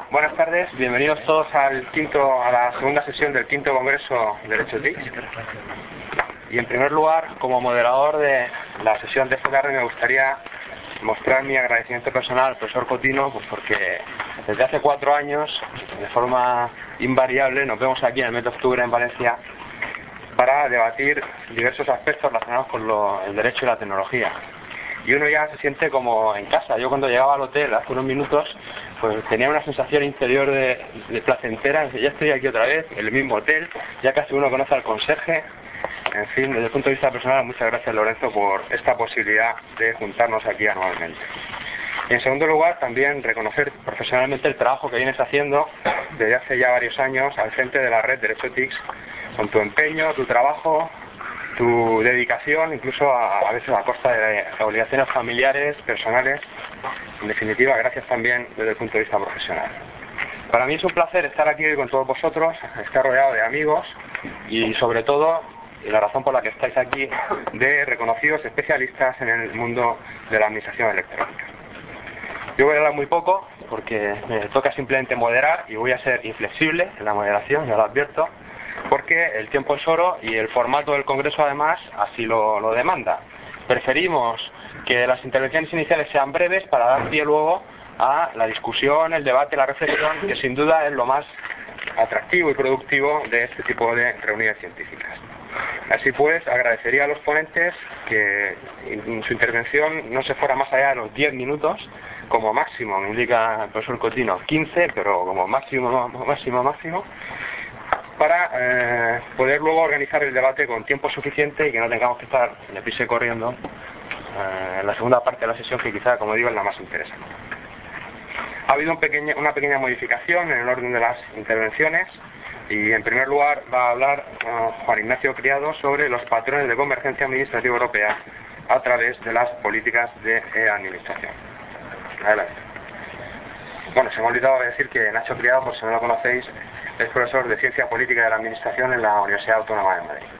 Buenas tardes, bienvenidos todos a la segunda sesión del quinto Congreso de Derecho TIC. Y en primer lugar, como moderador de la sesión de esta tarde, me gustaría mostrar mi agradecimiento personal al profesor Cotino, pues porque desde hace 4 años, de forma invariable, nos vemos aquí en el mes de octubre en Valencia para debatir diversos aspectos relacionados con el derecho y la tecnología. Y uno ya se siente como en casa. Yo cuando llegaba al hotel hace unos minutos, pues tenía una sensación interior de placentera. Ya estoy aquí otra vez, en el mismo hotel, ya casi uno conoce al conserje. En fin, desde el punto de vista personal, muchas gracias, Lorenzo, por esta posibilidad de juntarnos aquí anualmente. Y en segundo lugar, también reconocer profesionalmente el trabajo que vienes haciendo desde hace ya varios años al frente de la red Derecho TIC, con tu empeño, tu trabajo, tu dedicación, incluso a veces a costa de obligaciones familiares, personales. En definitiva, gracias también desde el punto de vista profesional. Para mí es un placer estar aquí hoy con todos vosotros, estar rodeado de amigos y sobre todo, y la razón por la que estáis aquí, de reconocidos especialistas en el mundo de la administración electrónica. Yo voy a hablar muy poco porque me toca simplemente moderar y voy a ser inflexible en la moderación, ya lo advierto, porque el tiempo es oro y el formato del Congreso además así lo demanda. Preferimos que las intervenciones iniciales sean breves para dar pie luego a la discusión, el debate, la reflexión, que sin duda es lo más atractivo y productivo de este tipo de reuniones científicas. Así pues, agradecería a los ponentes que en su intervención no se fuera más allá de los 10 minutos, como máximo, me indica el profesor Cotino, 15, pero como máximo, para poder luego organizar el debate con tiempo suficiente y que no tengamos que estar deprisa y corriendo en la segunda parte de la sesión, que quizá, como digo, es la más interesante. Ha habido una pequeña modificación en el orden de las intervenciones y en primer lugar va a hablar Juan Ignacio Criado sobre los patrones de convergencia administrativa europea a través de las políticas de administración. Adelante. Bueno, se me ha olvidado decir que Nacho Criado, por si no lo conocéis, es profesor de Ciencia Política de la Administración en la Universidad Autónoma de Madrid.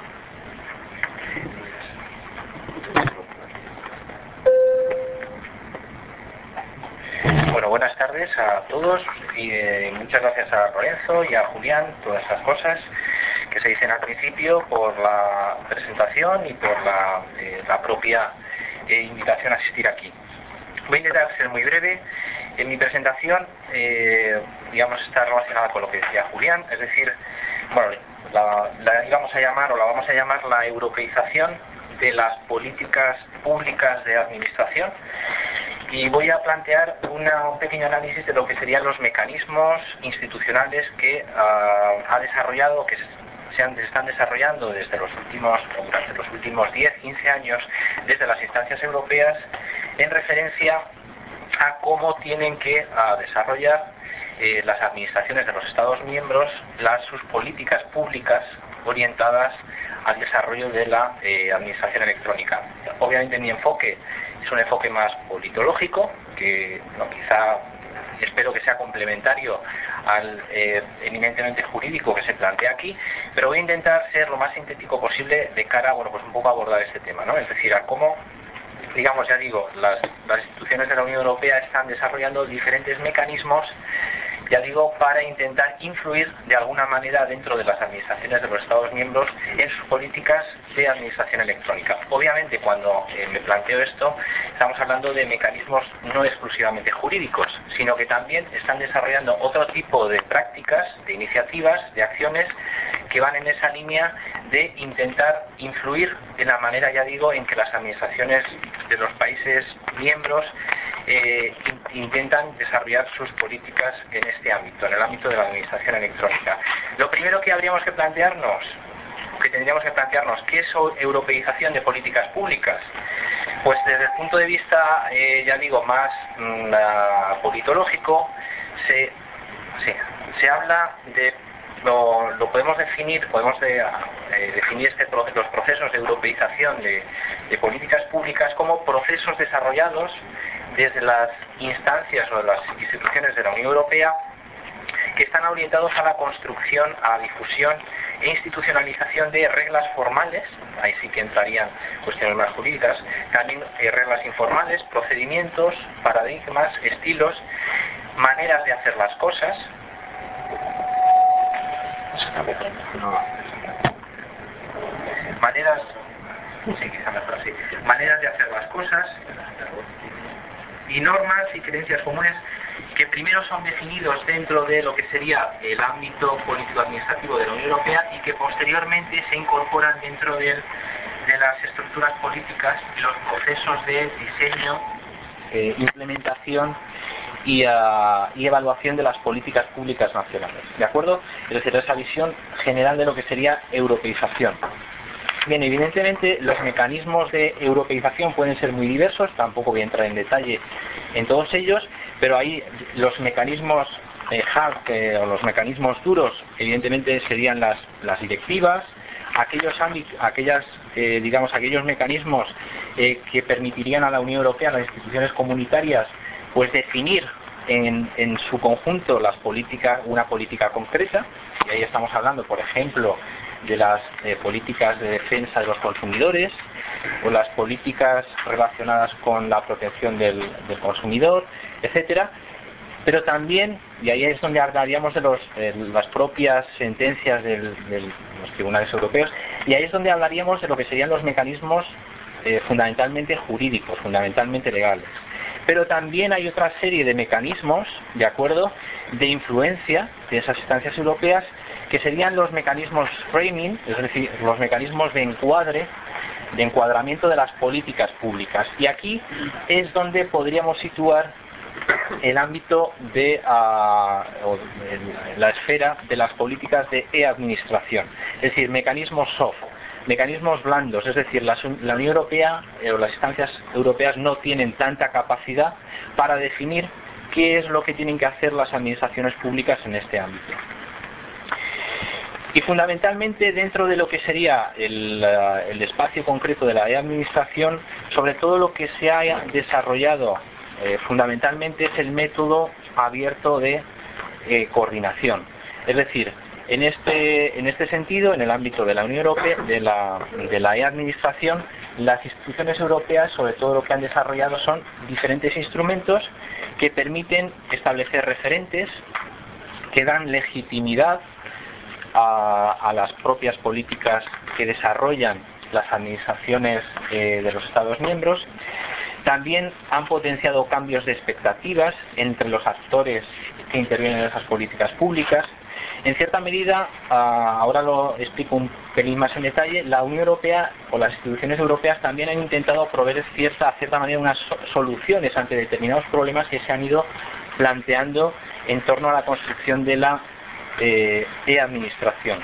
Bueno, buenas tardes a todos y muchas gracias a Lorenzo y a Julián, todas estas cosas que se dicen al principio, por la presentación y por la propia invitación a asistir aquí. Voy a intentar ser muy breve. En mi presentación, digamos, está relacionada con lo que decía Julián, es decir, bueno, la vamos a llamar la europeización de las políticas públicas de administración, y voy a plantear un pequeño análisis de lo que serían los mecanismos institucionales que ha desarrollado, que se están desarrollando durante los últimos 10-15 años desde las instancias europeas en referencia a cómo tienen que desarrollar las administraciones de los Estados miembros sus políticas públicas orientadas al desarrollo de la administración electrónica. Obviamente mi enfoque es un enfoque más politológico, que quizá espero que sea complementario al eminentemente jurídico que se plantea aquí, pero voy a intentar ser lo más sintético posible de cara, pues un poco a abordar este tema, ¿no? Es decir, a cómo, digamos, ya digo, las instituciones de la Unión Europea están desarrollando diferentes mecanismos, ya digo, para intentar influir de alguna manera dentro de las administraciones de los Estados miembros en sus políticas de administración electrónica. Obviamente, cuando me planteo esto, estamos hablando de mecanismos no exclusivamente jurídicos, sino que también están desarrollando otro tipo de prácticas, de iniciativas, de acciones que van en esa línea de intentar influir de la manera, ya digo, en que las administraciones de los países miembros intentan desarrollar sus políticas en este ámbito, en el ámbito de la administración electrónica. Lo primero que tendríamos que plantearnos, ¿qué es europeización de políticas públicas? Pues desde el punto de vista, ya digo, más politológico, se habla de lo podemos definir los procesos de europeización de políticas públicas como procesos desarrollados desde las instancias o de las instituciones de la Unión Europea que están orientados a la construcción, a la difusión e institucionalización de reglas formales, ahí sí que entrarían cuestiones más jurídicas, también reglas informales, procedimientos, paradigmas, estilos, maneras de hacer las cosas, maneras de hacer las cosas y normas y creencias comunes que primero son definidos dentro de lo que sería el ámbito político-administrativo de la Unión Europea y que posteriormente se incorporan dentro de las estructuras políticas y los procesos de diseño, implementación y evaluación de las políticas públicas nacionales. ¿De acuerdo? Es decir, esa visión general de lo que sería europeización. Bien, evidentemente los mecanismos de europeización pueden ser muy diversos, tampoco voy a entrar en detalle en todos ellos, pero ahí los mecanismos hard o los mecanismos duros evidentemente serían las directivas, aquellos mecanismos que permitirían a la Unión Europea, a las instituciones comunitarias, pues definir en su conjunto una política concreta, y ahí estamos hablando, por ejemplo, de las políticas de defensa de los consumidores o las políticas relacionadas con la protección del consumidor, etcétera. Pero también, y ahí es donde hablaríamos de las propias sentencias de los tribunales europeos, y ahí es donde hablaríamos de lo que serían los mecanismos fundamentalmente jurídicos, fundamentalmente legales. Pero también hay otra serie de mecanismos, de acuerdo, de influencia de esas instancias europeas, que serían los mecanismos framing, es decir, los mecanismos de encuadramiento de las políticas públicas. Y aquí es donde podríamos situar el ámbito de la esfera de las políticas de e-administración, es decir, mecanismos soft, mecanismos blandos, es decir, la Unión Europea o las instancias europeas no tienen tanta capacidad para definir qué es lo que tienen que hacer las administraciones públicas en este ámbito. Y fundamentalmente dentro de lo que sería el espacio concreto de la e-administración, sobre todo lo que se ha desarrollado fundamentalmente es el método abierto de coordinación. Es decir, en este sentido, en el ámbito de la Unión Europea, de la e-administración, las instituciones europeas, sobre todo lo que han desarrollado son diferentes instrumentos que permiten establecer referentes, que dan legitimidad a las propias políticas que desarrollan las administraciones de los Estados miembros. También han potenciado cambios de expectativas entre los actores que intervienen en esas políticas públicas. En cierta medida, ahora lo explico un pelín más en detalle, la Unión Europea o las instituciones europeas también han intentado proveer a cierta manera unas soluciones ante determinados problemas que se han ido planteando en torno a la construcción de la e-administración.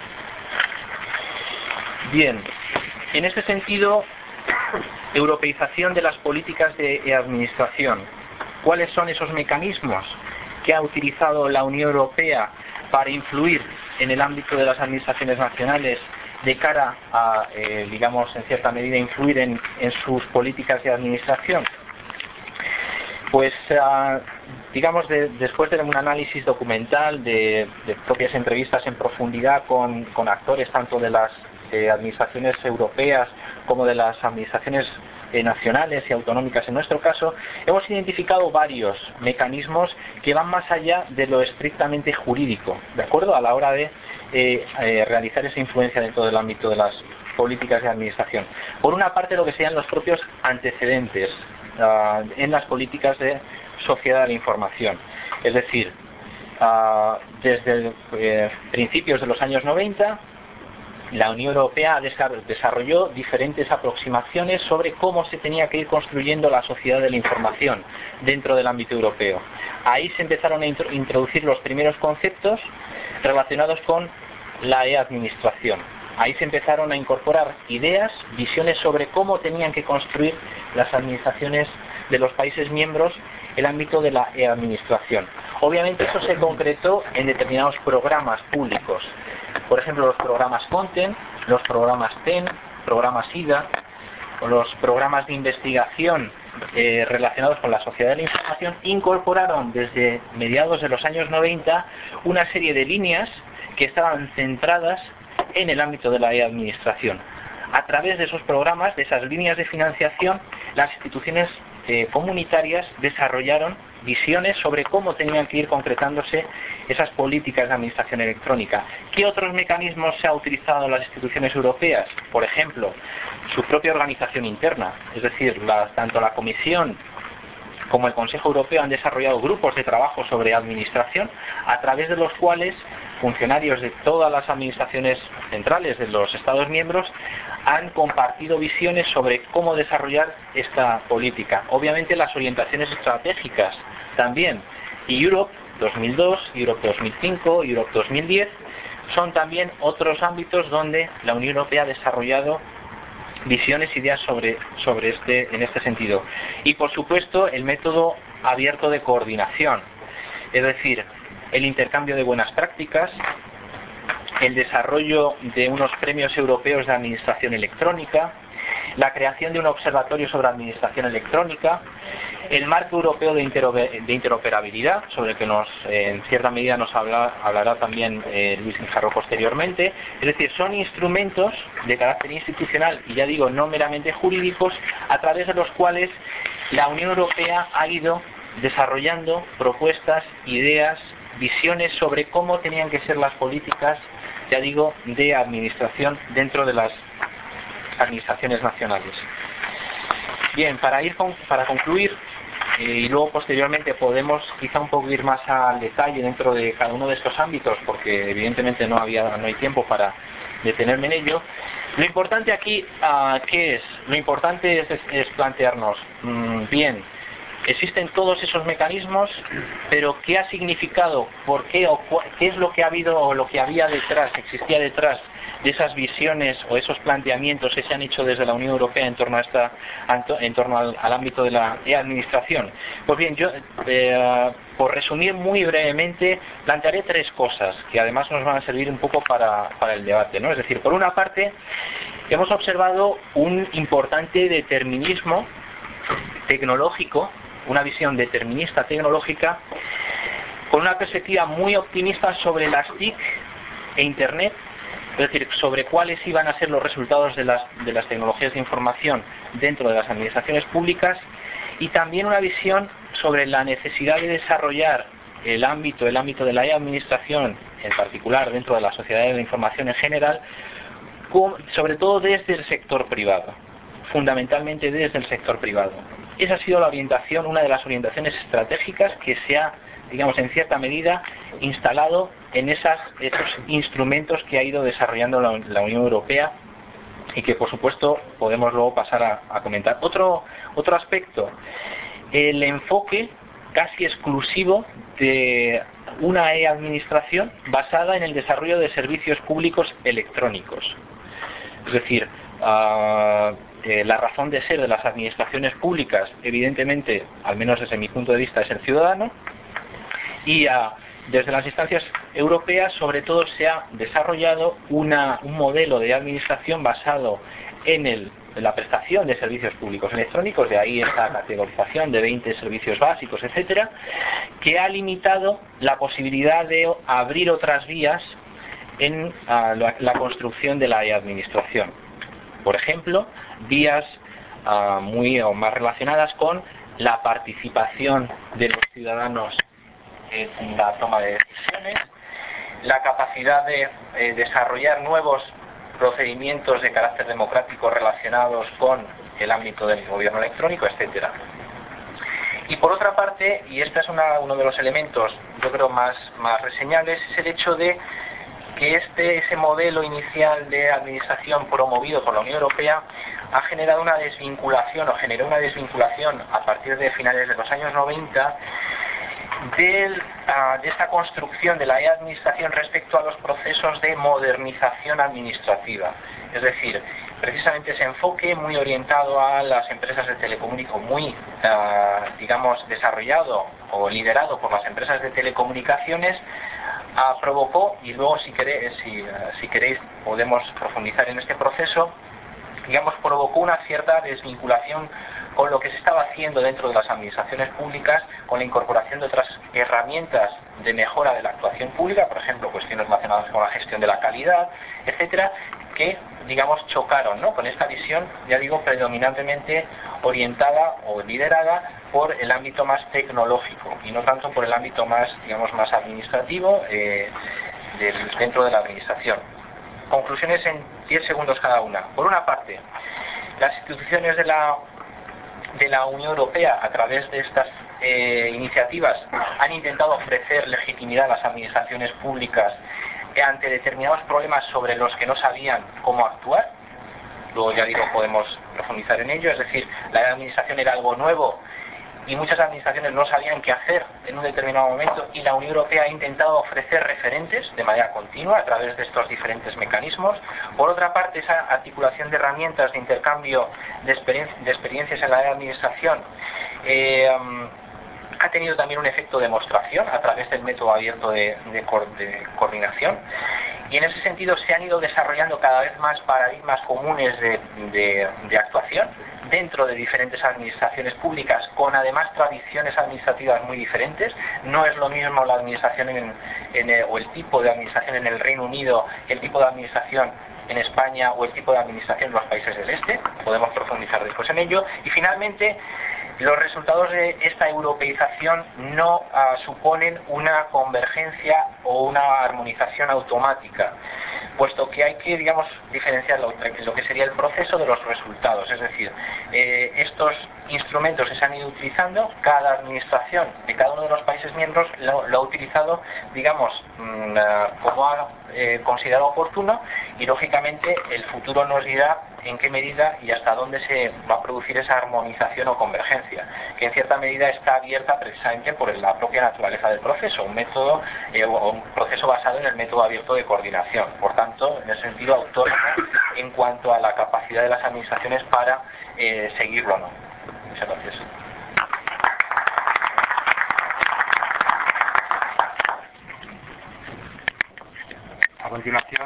Bien, en este sentido, europeización de las políticas de e-administración. ¿Cuáles son esos mecanismos que ha utilizado la Unión Europea para influir en el ámbito de las administraciones nacionales de cara a, digamos, en cierta medida, influir en sus políticas de administración? Pues, digamos, después de un análisis documental, de propias entrevistas en profundidad con actores tanto de las administraciones europeas como de las administraciones nacionales y autonómicas en nuestro caso, hemos identificado varios mecanismos que van más allá de lo estrictamente jurídico, ¿de acuerdo?, a la hora de realizar esa influencia dentro del ámbito de las políticas de administración. Por una parte, lo que serían los propios antecedentes en las políticas de sociedad de la información. Es decir, desde principios de los años 90, la Unión Europea desarrolló diferentes aproximaciones sobre cómo se tenía que ir construyendo la sociedad de la información dentro del ámbito europeo. Ahí se empezaron a introducir los primeros conceptos relacionados con la e-administración. Ahí se empezaron a incorporar ideas, visiones sobre cómo tenían que construir las administraciones de los países miembros el ámbito de la e-administración. Obviamente eso se concretó en determinados programas públicos. Por ejemplo, los programas Content, los programas TEN, programas IDA, o los programas de investigación relacionados con la sociedad de la información, incorporaron desde mediados de los años 90 una serie de líneas que estaban centradas en el ámbito de la e-administración. A través de esos programas, de esas líneas de financiación, las instituciones comunitarias desarrollaron visiones sobre cómo tenían que ir concretándose esas políticas de administración electrónica. ¿Qué otros mecanismos se ha utilizado en las instituciones europeas? Por ejemplo, su propia organización interna, es decir, tanto la Comisión como el Consejo Europeo han desarrollado grupos de trabajo sobre administración, a través de los cuales funcionarios de todas las administraciones centrales de los Estados miembros han compartido visiones sobre cómo desarrollar esta política. Obviamente las orientaciones estratégicas también. Y Europe 2002, Europe 2005, Europe 2010 son también otros ámbitos donde la Unión Europea ha desarrollado visiones, ideas en este sentido. Y por supuesto el método abierto de coordinación, es decir, el intercambio de buenas prácticas, el desarrollo de unos premios europeos de administración electrónica, la creación de un observatorio sobre administración electrónica, el marco europeo de interoperabilidad, sobre el que en cierta medida nos hablará también Luis Guijarro posteriormente. Es decir, son instrumentos de carácter institucional y, ya digo, no meramente jurídicos, a través de los cuales la Unión Europea ha ido desarrollando propuestas, ideas, visiones sobre cómo tenían que ser las políticas, ya digo, de administración dentro de las administraciones nacionales. Bien, para concluir, y luego posteriormente podemos quizá un poco ir más al detalle dentro de cada uno de estos ámbitos, porque evidentemente no hay tiempo para detenerme en ello. Lo importante aquí, ¿qué es? Lo importante es plantearnos, bien, existen todos esos mecanismos, pero ¿qué ha significado? ¿Por qué? ¿O qué es lo que ha habido o lo que había detrás, existía detrás de esas visiones o esos planteamientos que se han hecho desde la Unión Europea en torno al ámbito de la administración? Pues bien, yo, por resumir muy brevemente, plantearé tres cosas que además nos van a servir un poco para el debate, ¿no? Es decir, por una parte, hemos observado un importante determinismo tecnológico, una visión determinista tecnológica, con una perspectiva muy optimista sobre las TIC e Internet, es decir, sobre cuáles iban a ser los resultados de las tecnologías de información dentro de las administraciones públicas, y también una visión sobre la necesidad de desarrollar el ámbito de la administración, en particular dentro de la sociedad de la información en general, sobre todo desde el sector privado, fundamentalmente desde el sector privado. Esa ha sido la orientación, una de las orientaciones estratégicas que se ha, digamos, en cierta medida instalado en esos instrumentos que ha ido desarrollando la Unión Europea, y que por supuesto podemos luego pasar a comentar. Otro aspecto, el enfoque casi exclusivo de una e-administración basada en el desarrollo de servicios públicos electrónicos. Es decir, la razón de ser de las administraciones públicas, evidentemente, al menos desde mi punto de vista, es el ciudadano, y desde las instancias europeas, sobre todo, se ha desarrollado un modelo de administración basado en la prestación de servicios públicos electrónicos, de ahí esta categorización de 20 servicios básicos, etcétera, que ha limitado la posibilidad de abrir otras vías en la construcción de la administración. Por ejemplo, vías muy o más relacionadas con la participación de los ciudadanos en la toma de decisiones, la capacidad de desarrollar nuevos procedimientos de carácter democrático relacionados con el ámbito del gobierno electrónico, etcétera. Y por otra parte, y este es uno de los elementos, yo creo, más reseñables, es el hecho de que ese modelo inicial de administración promovido por la Unión Europea ha generado una desvinculación, o generó una desvinculación a partir de finales de los años 90 de esta construcción de la e-administración respecto a los procesos de modernización administrativa. Es decir, precisamente ese enfoque muy orientado a las empresas de telecomunicación, muy, digamos, desarrollado o liderado por las empresas de telecomunicaciones, provocó, y luego si queréis podemos profundizar en este proceso, digamos, provocó una cierta desvinculación con lo que se estaba haciendo dentro de las administraciones públicas, con la incorporación de otras herramientas de mejora de la actuación pública, por ejemplo, cuestiones relacionadas con la gestión de la calidad, etcétera, que digamos, chocaron, ¿no?, con esta visión, ya digo, predominantemente orientada o liderada por el ámbito más tecnológico y no tanto por el ámbito más, digamos, más administrativo dentro de la administración. Conclusiones en 10 segundos cada una. Por una parte, las instituciones de la Unión Europea, a través de estas iniciativas, han intentado ofrecer legitimidad a las administraciones públicas ante determinados problemas sobre los que no sabían cómo actuar. Luego, ya digo, podemos profundizar en ello. Es decir, la administración era algo nuevo y muchas administraciones no sabían qué hacer en un determinado momento, y la Unión Europea ha intentado ofrecer referentes de manera continua a través de estos diferentes mecanismos. Por otra parte, esa articulación de herramientas de intercambio de experiencias en la administración ha tenido también un efecto de demostración a través del método abierto de coordinación, y en ese sentido se han ido desarrollando cada vez más paradigmas comunes de actuación dentro de diferentes administraciones públicas, con además tradiciones administrativas muy diferentes. No es lo mismo la administración o el tipo de administración en el Reino Unido, el tipo de administración en España o el tipo de administración en los países del este. Podemos profundizar después en ello. Y finalmente, los resultados de esta europeización no suponen una convergencia o una armonización automática, puesto que hay que, digamos, diferenciar lo que sería el proceso de los resultados. Es decir, estos instrumentos que se han ido utilizando, cada administración de cada uno de los países miembros lo ha utilizado, digamos, como ha considerado oportuno, y lógicamente el futuro nos dirá en qué medida y hasta dónde se va a producir esa armonización o convergencia, que en cierta medida está abierta precisamente por la propia naturaleza del proceso, un método o un proceso basado en el método abierto de coordinación. Por tanto, en ese sentido, autónomo en cuanto a la capacidad de las administraciones para seguirlo o no. Muchas gracias. A continuación.